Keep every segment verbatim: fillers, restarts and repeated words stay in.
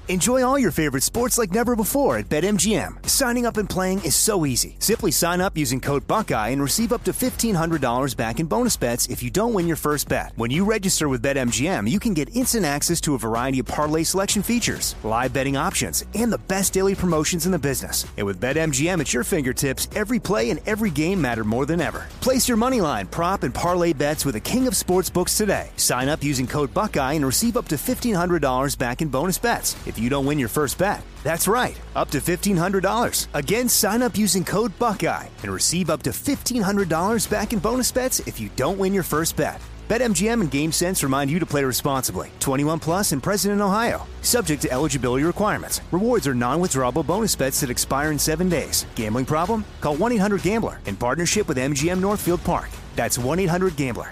Enjoy all your favorite sports like never before at BetMGM. Signing up and playing is so easy. Simply sign up using code Buckeye and receive up to fifteen hundred dollars back in bonus bets if you don't win your first bet. When you register with BetMGM, you can get instant access to a variety of parlay selection features, live betting options, and the best daily promotions in the business. And with BetMGM at your fingertips, every play and every game matter more than ever. Place your moneyline, prop, and parlay bets with the king of sportsbooks today. Sign up using code Buckeye and receive up to fifteen hundred dollars back in bonus bets if you don't win your first bet. That's right, up to fifteen hundred dollars. Again, sign up using code Buckeye and receive up to fifteen hundred dollars back in bonus bets if you don't win your first bet. BetMGM and GameSense remind you to play responsibly. twenty-one plus and present in Ohio. Subject to eligibility requirements. Rewards are non-withdrawable bonus bets that expire in seven days. Gambling problem? Call one eight hundred gambler in partnership with M G M Northfield Park. That's one eight hundred gambler.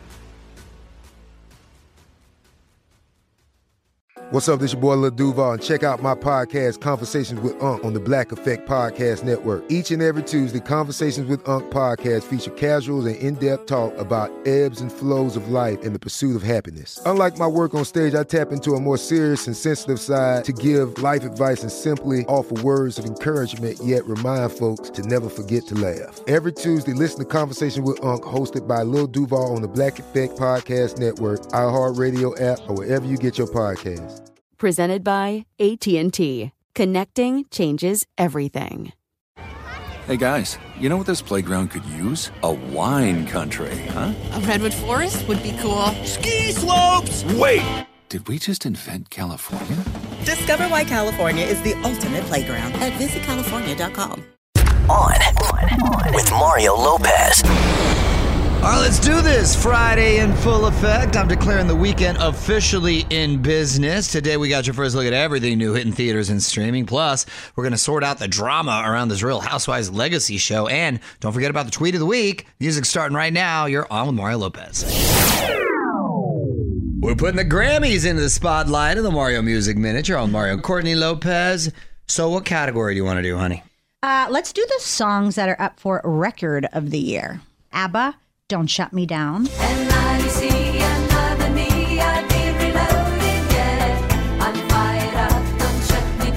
What's up, this your boy Lil Duval, and check out my podcast, Conversations with Unc, on the Black Effect Podcast Network. Each and every Tuesday, Conversations with Unc podcast feature casuals and in-depth talk about ebbs and flows of life and the pursuit of happiness. Unlike my work on stage, I tap into a more serious and sensitive side to give life advice and simply offer words of encouragement, yet remind folks to never forget to laugh. Every Tuesday, listen to Conversation with Unc, hosted by Lil Duval on the Black Effect Podcast Network, iHeartRadio app, or wherever you get your podcasts. Presented by A T and T. Connecting changes everything. Hey guys, you know what this playground could use? A wine country, huh? A redwood forest would be cool. Ski slopes! Wait! Did we just invent California? Discover why California is the ultimate playground at visit california dot com. On, on with Mario Lopez. All right, let's do this. Friday in full effect. I'm declaring the weekend officially in business. Today we got your first look at everything new hitting theaters and streaming. Plus, we're going to sort out the drama around this Real Housewives Legacy show. And don't forget about the tweet of the week. Music's starting right now. You're on with Mario Lopez. We're putting the Grammys into the spotlight of the Mario Music Minute. You're on Mario. Courtney Lopez. So what category do you want to do, honey? Uh, let's do the songs that are up for Record of the Year. ABBA, Don't Shut Me Down. And I see another me, I've been reloaded, yeah. I'm fired up, don't shut me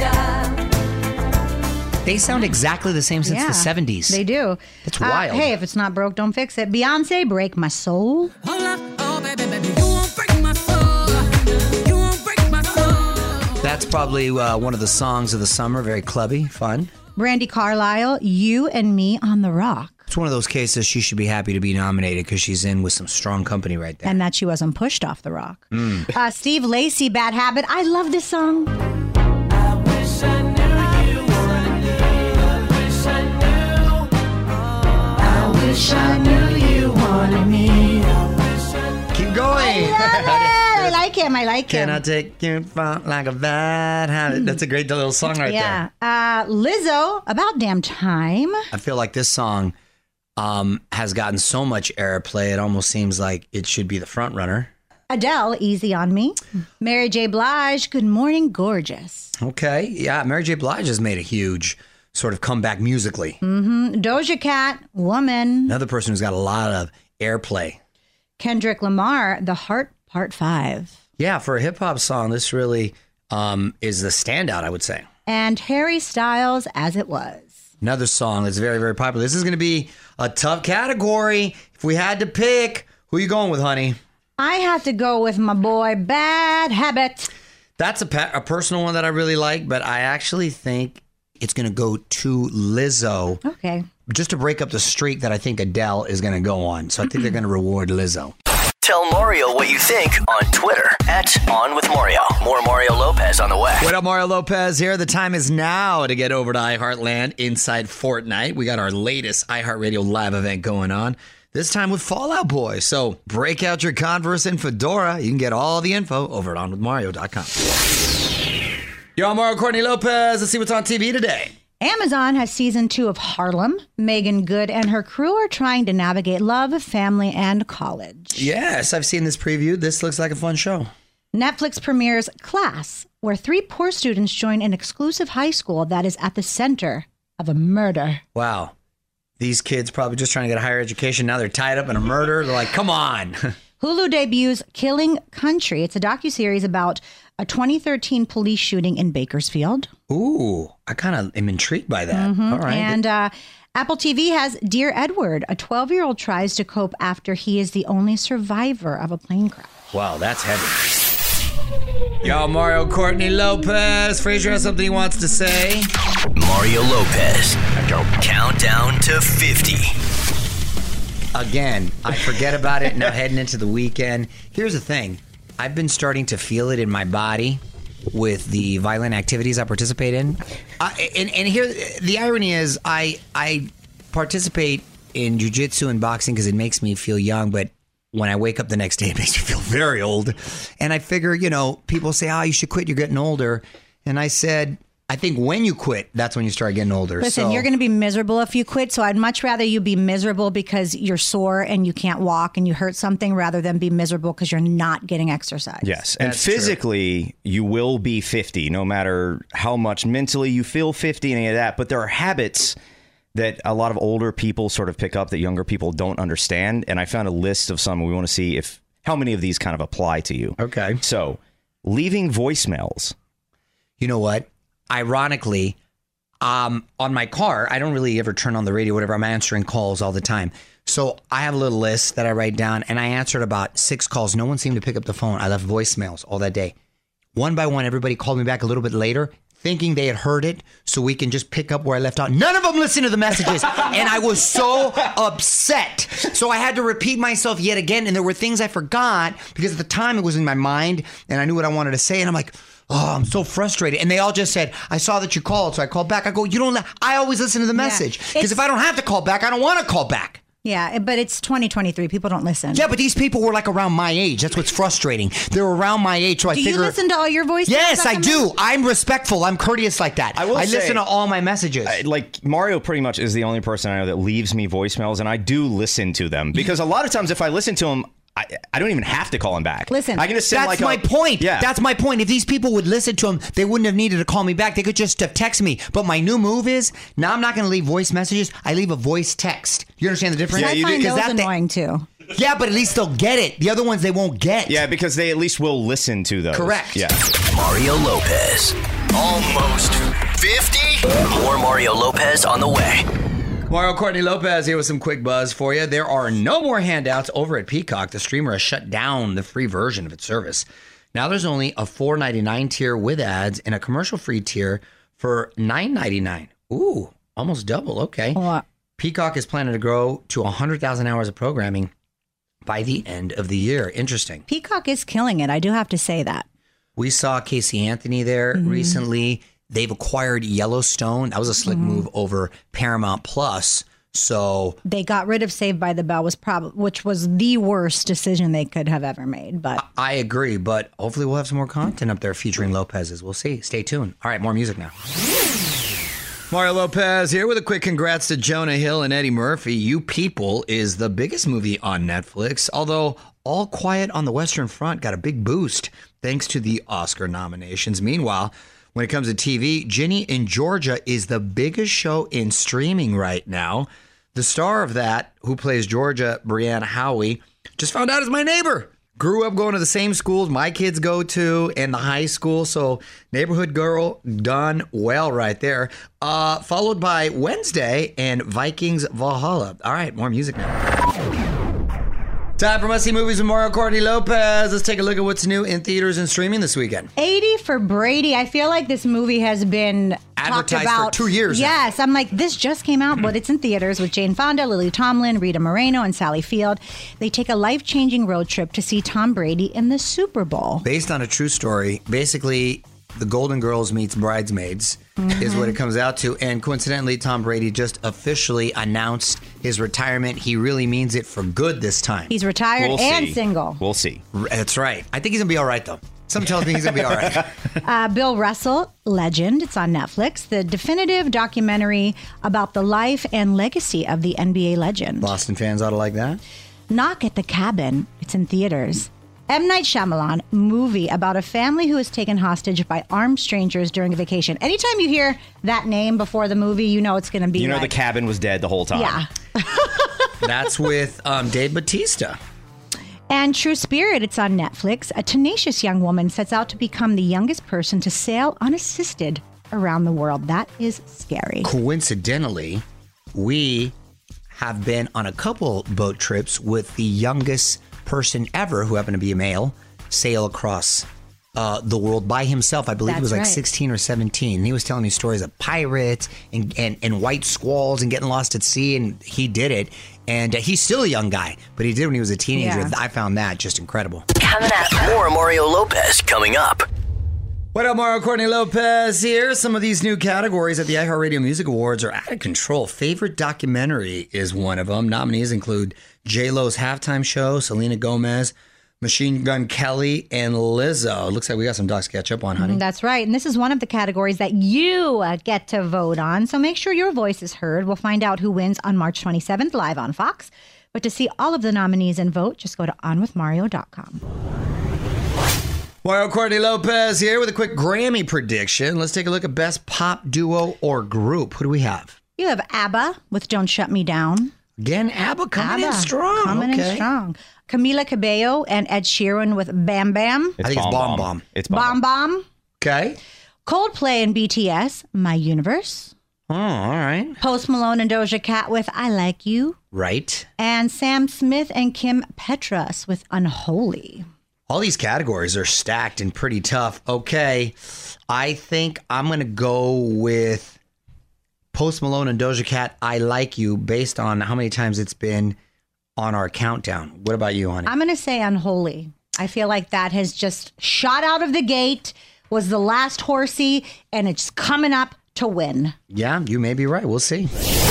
down. They sound exactly the same since yeah, the seventies. They do. It's uh, wild. Hey, if it's not broke, don't fix it. Beyonce, Break My Soul. Hold up, oh baby, baby, you won't break my soul. You won't break my soul. That's probably uh, one of the songs of the summer. Very clubby, fun. Brandy Carlisle, You and Me on the Rock. It's one of those cases she should be happy to be nominated because she's in with some strong company right there. And that she wasn't pushed off the rock. Mm. Uh, Steve Lacy, Bad Habit. I love this song. I wish I knew you wanted me. I wish I knew. I wish I knew you wanted me. Keep going. I like him. I like Can him. I take you from like a bad habit? That's a great little song right yeah. there. Uh, Lizzo, About Damn Time. I feel like this song um, has gotten so much airplay, it almost seems like it should be the front runner. Adele, Easy on Me. Mary J. Blige, Good Morning Gorgeous. Okay. Yeah, Mary J. Blige has made a huge sort of comeback musically. Mm-hmm. Doja Cat, Woman. Another person who's got a lot of airplay. Kendrick Lamar, The Heart, Part five. Yeah, for a hip-hop song, this really um, is the standout, I would say. And Harry Styles, As It Was. Another song that's very, very popular. This is going to be a tough category. If we had to pick, who are you going with, honey? I have to go with my boy, Bad Habit. That's a, pa- a personal one that I really like, but I actually think it's going to go to Lizzo. Okay. Just to break up the streak that I think Adele is going to go on. So I think they're going to reward Lizzo. Tell Mario what you think on Twitter at On With Mario. More Mario Lopez on the way. What up, Mario Lopez here. The time is now to get over to iHeartland inside Fortnite. We got our latest iHeartRadio live event going on. This time with Fall Out Boy. So break out your Converse and Fedora. You can get all the info over at on with mario dot com. Yo, I'm Mario Courtney Lopez. Let's see what's on T V today. Amazon has season two of Harlem. Megan Good and her crew are trying to navigate love, family, and college. Yes, I've seen this preview. This looks like a fun show. Netflix premieres Class, where three poor students join an exclusive high school that is at the center of a murder. Wow. These kids probably just trying to get a higher education. Now they're tied up in a murder. They're like, come on. Hulu debuts Killing Country. It's a docuseries about a twenty thirteen police shooting in Bakersfield. Ooh, I kind of am intrigued by that. Mm-hmm. All right. And uh, Apple T V has Dear Edward. A twelve-year-old tries to cope after he is the only survivor of a plane crash. Wow, that's heavy. Yo, Mario Courtney Lopez. Frazier has something he wants to say. Mario Lopez. Countdown to fifty. Again, I forget about it now heading into the weekend. Here's the thing. I've been starting to feel it in my body with the violent activities I participate in. I, and, and here, the irony is I I participate in jiu-jitsu and boxing because it makes me feel young, but when I wake up the next day, it makes me feel very old. And I figure, you know, people say, oh, you should quit, you're getting older. And I said, I think when you quit, that's when you start getting older. Listen, so, you're going to be miserable if you quit. So I'd much rather you be miserable because you're sore and you can't walk and you hurt something rather than be miserable because you're not getting exercise. Yes. And That's physically, true. You will be fifty, no matter how much mentally you feel fifty and any of that. But there are habits that a lot of older people sort of pick up that younger people don't understand. And I found a list of some. We want to see if how many of these kind of apply to you. Okay. So leaving voicemails. You know what? Ironically, um, on my car, I don't really ever turn on the radio, whatever. I'm answering calls all the time. So I have a little list that I write down, and I answered about six calls. No one seemed to pick up the phone. I left voicemails all that day. One by one, everybody called me back a little bit later, thinking they had heard it, so we can just pick up where I left off. None of them listened to the messages, and I was so upset. So I had to repeat myself yet again, and there were things I forgot, because at the time it was in my mind, and I knew what I wanted to say, and I'm like, oh, I'm so frustrated. And they all just said, I saw that you called, so I called back. I go, you don't, li- I always listen to the message. Because if I don't have to call back, I don't want to call back. Yeah, but it's twenty twenty-three. People don't listen. Yeah, but these people were like around my age. That's what's frustrating. They're around my age, so I do figure... Do you listen to all your voices? Yes, I do. I'm respectful. I'm courteous like that. I will I say, listen to all my messages. I, like, Mario pretty much is the only person I know that leaves me voicemails, and I do listen to them. Because a lot of times if I listen to them, I, I don't even have to call him back. Listen, I can just send that's like my a, point. Yeah. That's my point. If these people would listen to him, they wouldn't have needed to call me back. They could just have texted me. But my new move is, now I'm not going to leave voice messages. I leave a voice text. You understand the difference? Yeah, I find those that annoying too. Yeah, but at least they'll get it. The other ones they won't get. Yeah, because they at least will listen to those. Correct. Yeah. Mario Lopez. Almost fifty. More Mario Lopez on the way. Mario Courtney Lopez here with some quick buzz for you. There are no more handouts over at Peacock. The streamer has shut down the free version of its service. Now there's only a four ninety-nine tier with ads and a commercial-free tier for nine ninety-nine. Ooh, almost double. Okay. What? Peacock is planning to grow to one hundred thousand hours of programming by the end of the year. Interesting. Peacock is killing it. I do have to say that. We saw Casey Anthony there mm-hmm. recently. They've acquired Yellowstone. That was a slick mm-hmm. move over Paramount Plus. So they got rid of Saved by the Bell, was prob- which was the worst decision they could have ever made. But I agree. But hopefully we'll have some more content up there featuring Lopez's. We'll see. Stay tuned. All right, more music now. Mario Lopez here with a quick congrats to Jonah Hill and Eddie Murphy. You People is the biggest movie on Netflix, although All Quiet on the Western Front got a big boost thanks to the Oscar nominations. Meanwhile, when it comes to T V, Ginny in Georgia is the biggest show in streaming right now. The star of that, who plays Georgia, Brianna Howie, just found out is my neighbor. Grew up going to the same schools my kids go to and the high school. So neighborhood girl done well right there. Uh, followed by Wednesday and Vikings Valhalla. All right, more music now. Time for must-see movies with Mario Courtney Lopez. Let's take a look at what's new in theaters and streaming this weekend. eighty for Brady. I feel like this movie has been advertised talked about for two years. Yes, now. I'm like, this just came out, but it's in theaters with Jane Fonda, Lily Tomlin, Rita Moreno, and Sally Field. They take a life-changing road trip to see Tom Brady in the Super Bowl. Based on a true story, basically, the Golden Girls meets Bridesmaids mm-hmm. is what it comes out to. And coincidentally, Tom Brady just officially announced his retirement. He really means it for good this time. He's retired we'll and see. single. We'll see. That's right. I think he's going to be all right, though. Something tells me he's going to be all right. uh, Bill Russell, Legend. It's on Netflix. The definitive documentary about the life and legacy of the N B A legend. Boston fans ought to like that. Knock at the Cabin. It's in theaters. M. Night Shyamalan movie about a family who is taken hostage by armed strangers during a vacation. Anytime you hear that name before the movie, you know it's going to be You know like, the cabin was dead the whole time. Yeah. That's with um, Dave Bautista. And True Spirit, it's on Netflix. A tenacious young woman sets out to become the youngest person to sail unassisted around the world. That is scary. Coincidentally, we have been on a couple boat trips with the youngest person ever, who happened to be a male, sail across uh, the world by himself. I believe That's he was like right. sixteen or seventeen. He was telling me stories of pirates and, and, and white squalls and getting lost at sea, and he did it. And uh, he's still a young guy, but he did when he was a teenager. Yeah. I found that just incredible. Coming up, more Mario Lopez coming up. What up, Mario Courtney Lopez here. Some of these new categories at the iHeartRadio Music Awards are out of control. Favorite documentary is one of them. Nominees include J-Lo's halftime show, Selena Gomez, Machine Gun Kelly, and Lizzo. Looks like we got some docs to catch up on, honey. That's right. And this is one of the categories that you uh, get to vote on. So make sure your voice is heard. We'll find out who wins on March twenty-seventh live on Fox. But to see all of the nominees and vote, just go to on with mario dot com. Mario Courtney Lopez here with a quick Grammy prediction. Let's take a look at Best Pop Duo or Group. Who do we have? You have ABBA with Don't Shut Me Down. Again, ABBA coming ABBA in strong. Coming okay. in strong. Camila Cabello and Ed Sheeran with Bam Bam. It's I think it's Bomb Bomb Bomb. It's Bomb Bomb. Bomb. Okay. Coldplay and B T S, My Universe. Oh, all right. Post Malone and Doja Cat with I Like You. Right. And Sam Smith and Kim Petras with Unholy. All these categories are stacked and pretty tough. Okay. I think I'm going to go with Post Malone and Doja Cat, I Like You, based on how many times it's been on our countdown. What about you, honey? I'm going to say Unholy. I feel like that has just shot out of the gate, was the last horsey, and it's coming up to win. Yeah, you may be right. We'll see.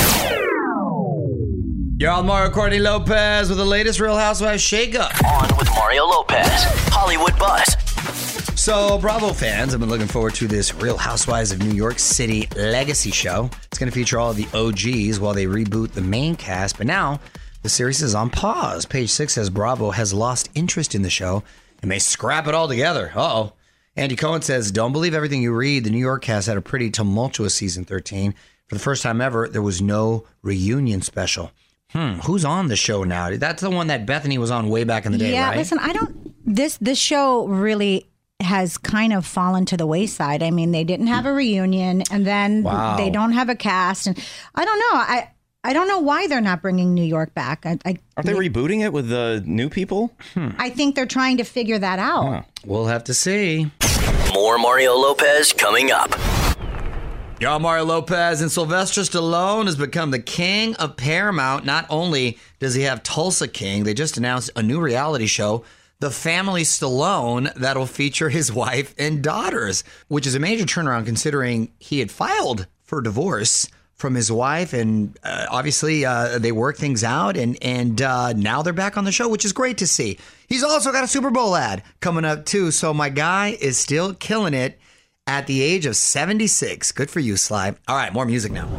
You're on Mario Courtney Lopez with the latest Real Housewives shakeup. On with Mario Lopez, Hollywood Buzz. So, Bravo fans have been looking forward to this Real Housewives of New York City legacy show. It's going to feature all of the O Gs while they reboot the main cast. But now, the series is on pause. Page six says Bravo has lost interest in the show and may scrap it all together. Uh-oh. Andy Cohen says, don't believe everything you read. The New York cast had a pretty tumultuous season thirteen. For the first time ever, there was no reunion special. Hmm, who's on the show now? That's the one that Bethany was on way back in the day, yeah, right? listen, I don't. This this show really has kind of fallen to the wayside. I mean, they didn't have a reunion, and then Wow. they don't have a cast, and I don't know. I I don't know why they're not bringing New York back. I I, Aren't they rebooting it with the new people? I think they're trying to figure that out. Huh. We'll have to see. More Mario Lopez coming up. Y'all, Mario Lopez and Sylvester Stallone has become the king of Paramount. Not only does he have Tulsa King, they just announced a new reality show, The Family Stallone, that'll feature his wife and daughters, which is a major turnaround considering he had filed for divorce from his wife. And uh, obviously uh, they worked things out, and, and uh, now they're back on the show, which is great to see. He's also got a Super Bowl ad coming up, too. So my guy is still killing it at the age of seventy-six. Good for you, Sly. All right, more music now.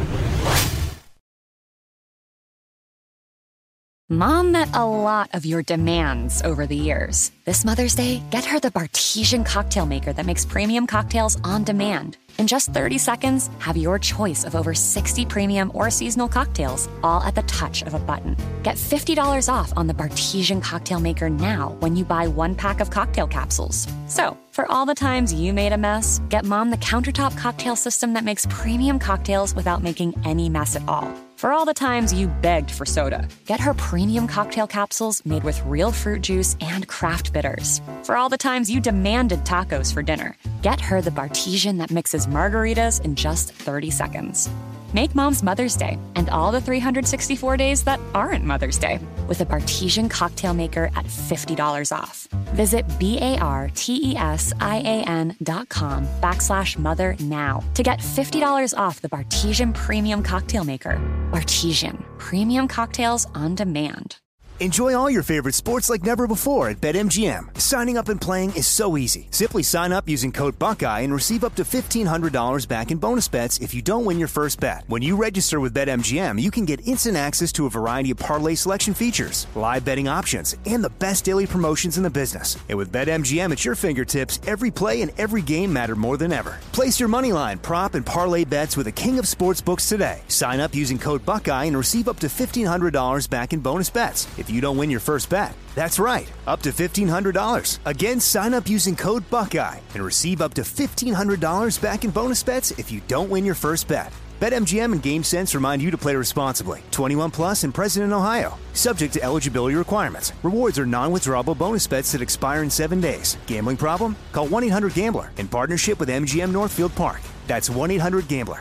Mom met a lot of your demands over the years. This Mother's Day, get her the Bartesian cocktail maker that makes premium cocktails on demand. In just thirty seconds, have your choice of over sixty premium or seasonal cocktails, all at the touch of a button. Get fifty dollars off on the Bartesian cocktail maker now when you buy one pack of cocktail capsules. So, for all the times you made a mess, get Mom the countertop cocktail system that makes premium cocktails without making any mess at all. For all the times you begged for soda, get her premium cocktail capsules made with real fruit juice and craft bitters. For all the times you demanded tacos for dinner, get her the Bartesian that mixes margaritas in just thirty seconds. Make Mom's Mother's Day and all the three hundred sixty-four days that aren't Mother's Day with a Bartesian cocktail maker at fifty dollars off. Visit B-A-R-T-E-S-I-A-N dot com backslash mother now to get fifty dollars off the Bartesian Premium Cocktail Maker. Bartesian, premium cocktails on demand. Enjoy all your favorite sports like never before at BetMGM. Signing up and playing is so easy. Simply sign up using code Buckeye and receive up to fifteen hundred dollars back in bonus bets if you don't win your first bet. When you register with BetMGM, you can get instant access to a variety of parlay selection features, live betting options, and the best daily promotions in the business. And with BetMGM at your fingertips, every play and every game matter more than ever. Place your moneyline, prop, and parlay bets with the king of sportsbooks today. Sign up using code Buckeye and receive up to fifteen hundred dollars back in bonus bets. If if you don't win your first bet. That's right, up to fifteen hundred dollars. Again, sign up using code Buckeye and receive up to fifteen hundred dollars back in bonus bets if you don't win your first bet. BetMGM and GameSense remind you to play responsibly. twenty-one plus and present in Ohio. Subject to eligibility requirements. Rewards are non-withdrawable bonus bets that expire in seven days. Gambling problem? Call one eight hundred gambler in partnership with M G M Northfield Park. That's one eight hundred gambler.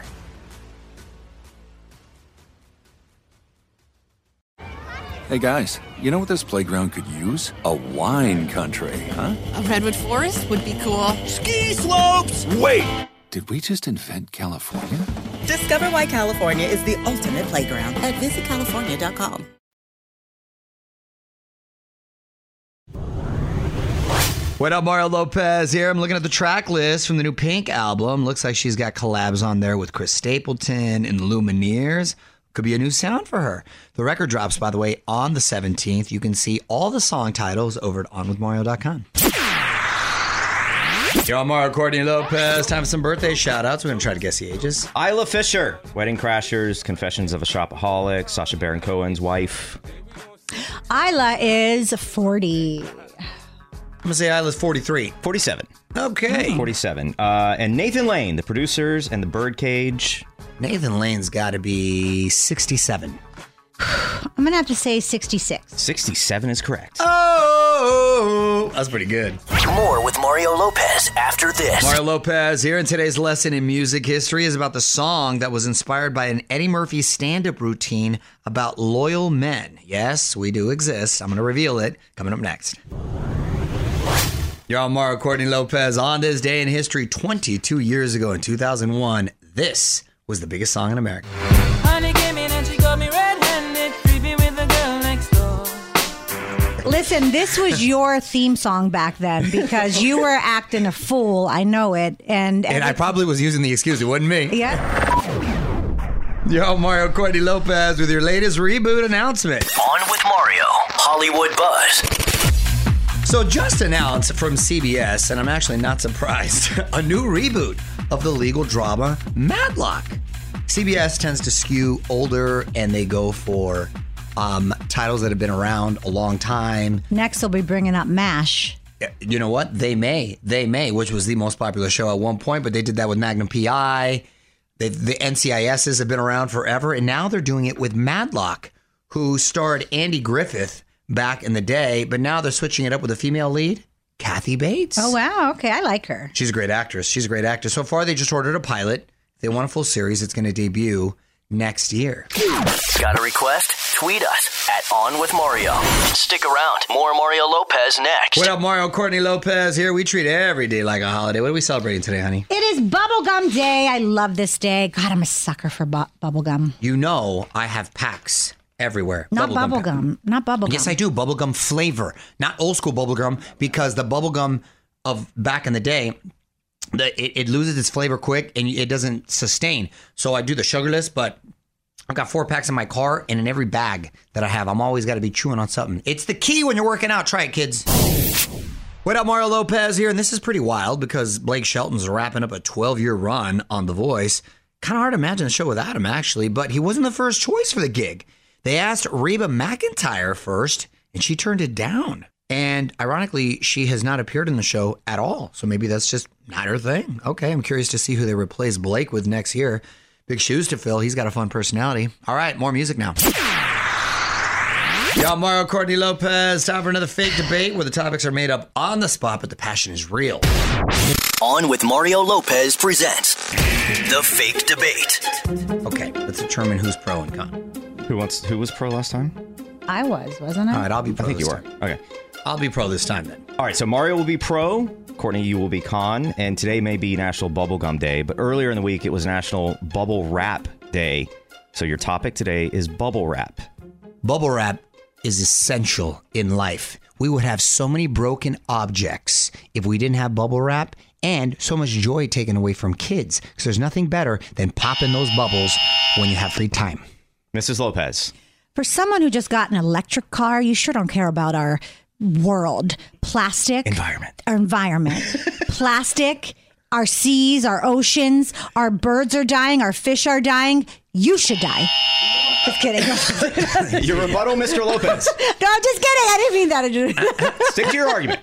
Hey guys, you know what this playground could use? A wine country, huh? A redwood forest would be cool. Ski slopes! Wait! Did we just invent California? Discover why California is the ultimate playground at visit california dot com. What up, Mario Lopez here. I'm looking at the track list from the new Pink album. Looks like she's got collabs on there with Chris Stapleton and Lumineers. Could be a new sound for her. The record drops, by the way, on the seventeenth. You can see all the song titles over at on with mario dot com. Yo, I'm Mario Courtney Lopez. Time for some birthday shout-outs. We're going to try to guess the ages. Isla Fisher, Wedding Crashers, Confessions of a Shopaholic, Sacha Baron Cohen's wife. Isla is forty. I'm going to say Isla's forty-three. forty-seven. Okay. forty-seven. Uh, and Nathan Lane, the producers and the Birdcage. Nathan Lane's got to be sixty-seven. I'm going to have to say sixty-six. sixty-seven is correct. Oh, that's pretty good. More with Mario Lopez after this. Mario Lopez here, and today's lesson in music history is about the song that was inspired by an Eddie Murphy stand-up routine about loyal men. Yes, we do exist. I'm going to reveal it coming up next. You're on Mario Courtney Lopez. On this day in history, twenty-two years ago in two thousand one, this was the biggest song in America. Honey came in and she got me red-handed, creepy with the girl next door. Listen, this was your theme song back then because you were acting a fool. I know it. And, And I probably was using the excuse. It wasn't me. Yeah. Yo, Mario Courtney Lopez with your latest reboot announcement. On with Mario, Hollywood Buzz. So just announced from C B S, and I'm actually not surprised, a new reboot of the legal drama Matlock. C B S tends to skew older, and they go for um, titles that have been around a long time. Next, they'll be bringing up MASH. You know what? They may. They may, which was the most popular show at one point, but they did that with Magnum P I. They, the N C I Ss have been around forever, and now they're doing it with Matlock, who starred Andy Griffith back in the day, but now they're switching it up with a female lead, Kathy Bates. Oh, wow. Okay, I like her. She's a great actress. She's a great actress. So far, they just ordered a pilot. If they want a full series, it's going to debut next year. Got a request? Tweet us at On With Mario. Stick around. More Mario Lopez next. What up, Mario Courtney Lopez here. We treat every day like a holiday. What are we celebrating today, honey? It is Bubblegum Day. I love this day. God, I'm a sucker for bu- bubblegum. You know I have packs everywhere. Not Bubblegum bubblegum. pack. Not bubblegum. Yes, I do. Bubblegum flavor. Not old school bubblegum, because the bubblegum of back in the day, the, it, it loses its flavor quick and it doesn't sustain. So I do the sugarless, but I've got four packs in my car, and in every bag that I have, I'm always got to be chewing on something. It's the key when you're working out. Try it, kids. What up, Mario Lopez here? And this is pretty wild because Blake Shelton's wrapping up a twelve-year run on The Voice. Kind of hard to imagine the show without him, actually, but he wasn't the first choice for the gig. They asked Reba McEntire first, and she turned it down. And ironically, she has not appeared in the show at all. So maybe that's just not her thing. Okay, I'm curious to see who they replace Blake with next year. Big shoes to fill. He's got a fun personality. All right, more music now. Y'all, Mario Courtney Lopez. Time for another fake debate where the topics are made up on the spot, but the passion is real. On With Mario Lopez presents The Fake Debate. Okay, let's determine who's pro and con. Who wants? Who was pro last time? I was, wasn't I? All right, I'll be pro I think this you were. time. Okay. I'll be pro this time then. All right, so Mario will be pro, Courtney, you will be con, and today may be National Bubblegum Day, but earlier in the week it was National Bubble Wrap Day. So your topic today is bubble wrap. Bubble wrap is essential in life. We would have so many broken objects if we didn't have bubble wrap, and so much joy taken away from kids, because there's nothing better than popping those bubbles when you have free time. Missus Lopez. For someone who just got an electric car, you sure don't care about our world. Plastic. Environment. Our environment. Plastic, our seas, our oceans, our birds are dying, our fish are dying. You should die. Just kidding. Your rebuttal, Mister Lopez. No, I'm just kidding. I didn't mean that. Stick to your argument.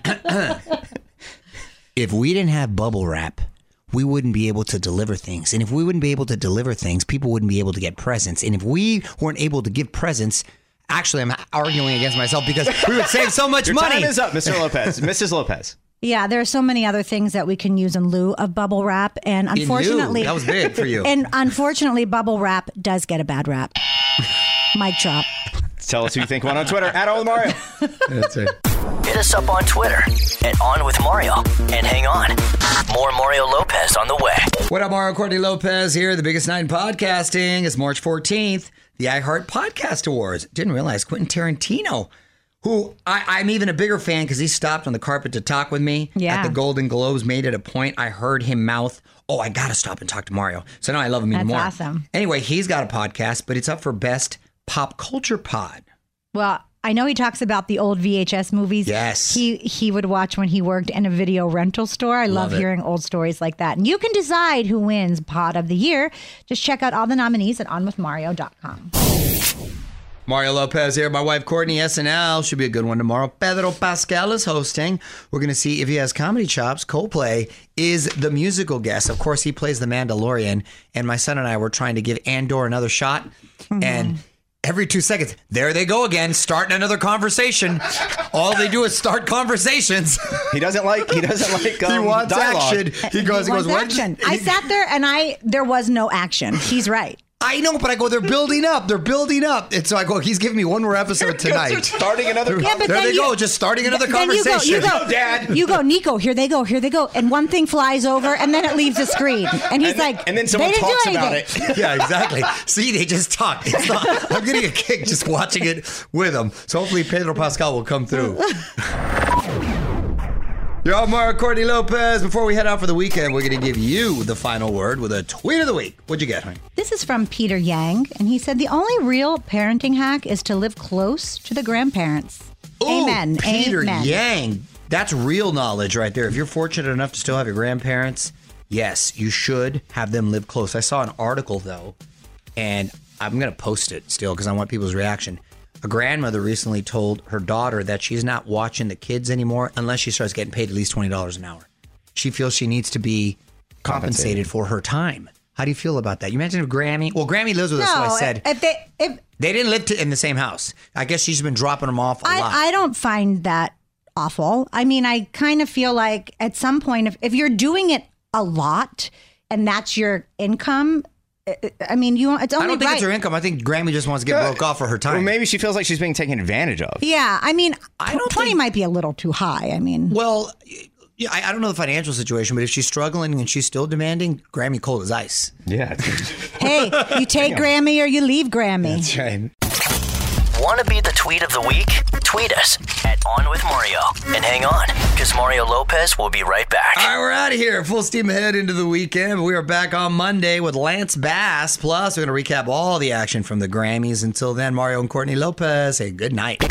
If we didn't have bubble wrap, we wouldn't be able to deliver things. And if we wouldn't be able to deliver things, people wouldn't be able to get presents. And if we weren't able to give presents, actually, I'm arguing against myself because we would save so much Your money. time is up, Mister Lopez. Missus Lopez. Yeah, there are so many other things that we can use in lieu of bubble wrap. And unfortunately, that was big for you. And unfortunately, bubble wrap does get a bad rap. Mic drop. Tell us who you think won on Twitter at On With Mario. That's it. Hit us up on Twitter at On With Mario. And hang on, more Mario Lopez on the way. What up, Mario? Courtney Lopez here. The biggest night in podcasting is March fourteenth, the iHeart Podcast Awards. Didn't realize Quentin Tarantino, who I, I'm even a bigger fan because he stopped on the carpet to talk with me Yeah. at the Golden Globes, made it a point. I heard him mouth, oh, I got to stop and talk to Mario. So now I love him even That's more. awesome. Anyway, he's got a podcast, but it's up for Best Pop Culture Pod. Well, I know he talks about the old V H S movies. Yes. He he would watch when he worked in a video rental store. I love, Love it. hearing old stories like that. And you can decide who wins Pod of the Year. Just check out all the nominees at on with mario dot com. Mario Lopez here. My wife, Courtney, S N L. Should be a good one tomorrow. Pedro Pascal is hosting. We're going to see if he has comedy chops. Coldplay is the musical guest. Of course, he plays the Mandalorian. And my son and I were trying to give Andor another shot. Mm-hmm. And every two seconds, there they go again, starting another conversation. All they do is start conversations. He doesn't like. He doesn't like. Um, he wants dialogue. action. He goes. He He, goes. wants "What?" action. I sat there and I there was no action. He's right. I know, but I go, they're building up. They're building up. And so I go, he's giving me one more episode tonight. Starting another. Yeah, but there then they you- go, just starting another Then you go, conversation. you go, Dad. You go, Nico, here they go, here they go. And one thing flies over and then it leaves the screen. And he's And then- like, and then someone they didn't talks do about anything. it. Yeah, exactly. See, they just talk. It's not, I'm getting a kick just watching it with them. So hopefully Pedro Pascal will come through. Yo, Mario Courtney Lopez. Before we head out for the weekend, we're going to give you the final word with a tweet of the week. What'd you get, honey? This is from Peter Yang, and he said the only real parenting hack is to live close to the grandparents. Ooh, Amen. Peter Amen. Yang. That's real knowledge right there. If you're fortunate enough to still have your grandparents, yes, you should have them live close. I saw an article, though, and I'm going to post it still because I want people's reaction. A grandmother recently told her daughter that she's not watching the kids anymore unless she starts getting paid at least twenty dollars an hour. She feels she needs to be compensated, Compensated. for her time. How do you feel about that? You imagine if Grammy, well, Grammy lives with us, so I No, said if they, if they didn't live to, in the same house. I guess she's been dropping them off a lot. I, I don't find that awful. I mean, I kind of feel like at some point, if, if you're doing it a lot and that's your income, I- I mean, you it's only I don't think right. it's her income. I think Grammy just wants to get broke off for her time. Well, maybe she feels like she's being taken advantage of. Yeah, I mean, I don't twenty think- might be a little too high. I mean, Well, yeah, I, I don't know the financial situation, but if she's struggling and she's still demanding, Grammy cold as ice. Yeah. hey, you take Grammy or you leave Grammy. That's right. Want to be the tweet of the week? Tweet us at On With Mario. And hang on, because Mario Lopez will be right back. All right, we're out of here. Full steam ahead into the weekend. We are back on Monday with Lance Bass. Plus, we're going to recap all the action from the Grammys. Until then, Mario and Courtney Lopez, say good night.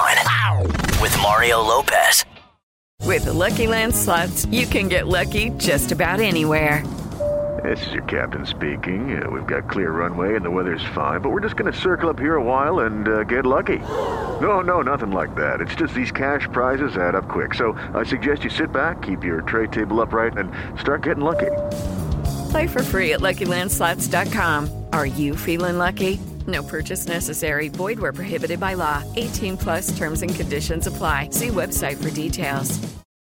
On with Mario Lopez. With the Lucky Land Slots, you can get lucky just about anywhere. This is your captain speaking. Uh, we've got clear runway and the weather's fine, but we're just going to circle up here a while and uh, get lucky. No, no, nothing like that. It's just these cash prizes add up quick. So I suggest you sit back, keep your tray table upright, and start getting lucky. Play for free at Lucky Land Slots dot com. Are you feeling lucky? No purchase necessary. Void where prohibited by law. eighteen plus terms and conditions apply. See website for details.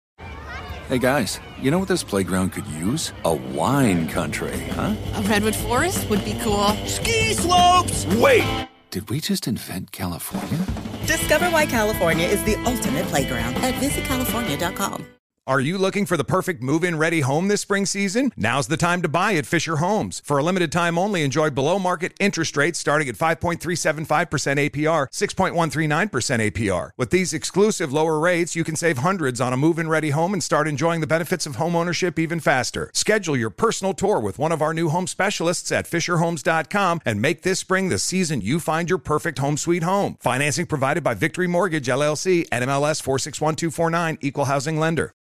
Hey guys, you know what this playground could use? A wine country, huh? A redwood forest would be cool. Ski slopes! Wait! Did we just invent California? Discover why California is the ultimate playground at visit california dot com. Are you looking for the perfect move-in ready home this spring season? Now's the time to buy at Fisher Homes. For a limited time only, enjoy below-market interest rates starting at five point three seven five percent A P R, six point one three nine percent A P R. With these exclusive lower rates, you can save hundreds on a move-in ready home and start enjoying the benefits of home ownership even faster. Schedule your personal tour with one of our new home specialists at fisher homes dot com and make this spring the season you find your perfect home sweet home. Financing provided by Victory Mortgage, L L C, N M L S four six one two four nine, Equal Housing Lender.